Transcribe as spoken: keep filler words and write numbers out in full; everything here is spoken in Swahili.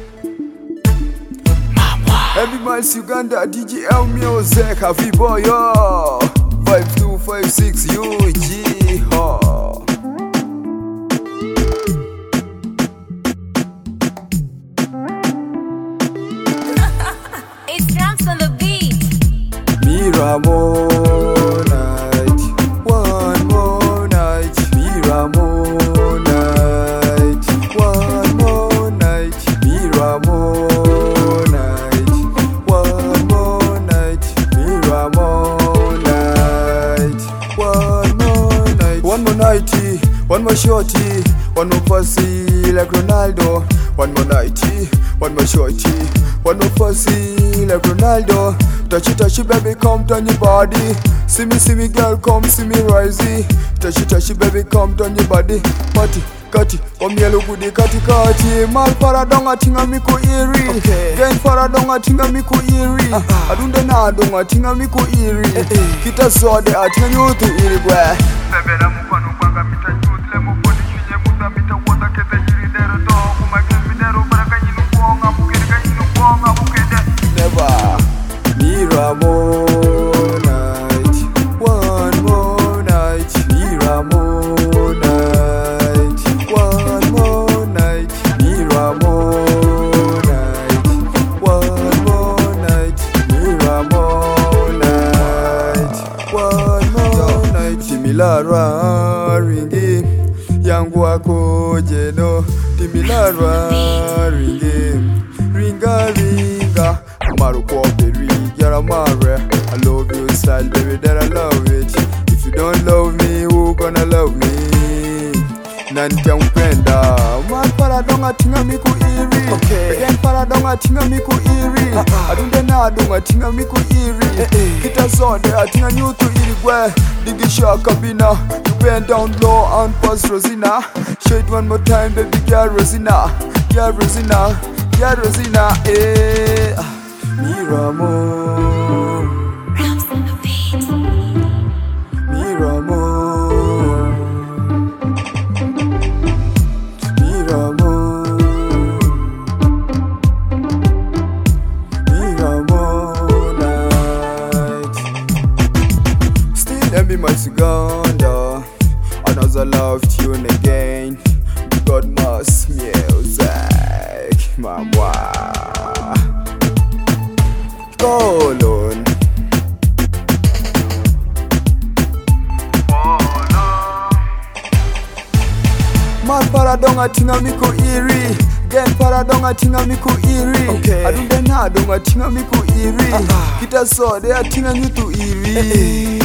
Every miles Uganda, D J L music, Happy boy, yo. five two five six U G, ha. It's drums on the beat. Mira more night, one more night. Mira more night, one more night. Mira more night, one more night. Mira more night, one more night. One more nighty, one more shorty, one more pussy like Ronaldo. One more nighty, one more shorty, one more pussy like Ronaldo. Touch it, touch it, baby, come turn your body. See me, see me, girl, come see me rising. Touch it, touch it, baby, come turn your body. Party, kati, come yellow goody, kati, kati. Mal paradonga tinga miku iri. Gen paradonga tinga miku iri. Adunde na donga tinga miku iri. Kita sode atinga nyutu iri bwe. Bebe na mufano kwanga mita youth le mufoni chunye muta mita wota kete yiri dero to kuma kembi dero baraka yinu kuonga mukede ka yinu kuonga mukede. Never. Mira more night, one more night. Mira more night, one more night. Mira more night, one more night. Mira more night, one more night. Timilarwa ringi yangu wako jeno. Timilarwa ringi ringa ringa. Maruko baby, you're a mare. I love your style, baby, that I love it. If you don't love me, who gonna love me? Nanti mpenda. Man paradonga tinga miku iri. Again paradonga tinga miku iri. Adunde na donga tinga miku iri. Kita zone atinga nyutu iri gwe. Digisha kabina. You bend down low and pause Rosina. Show it one more time, baby, girl Rosina. Girl Rosina. Girl Rosina, eh. Mira more, Drums on the beat. Mira more, Mira more, Mira more night. Still M B my Uganda, another love tune again. God must music, mama. Colon. Man paradonga tinga miku iri. Gen paradonga tinga miku iri. Okay. Adunde na donga tinga miku iri. Kita so de tinga nyutu iri.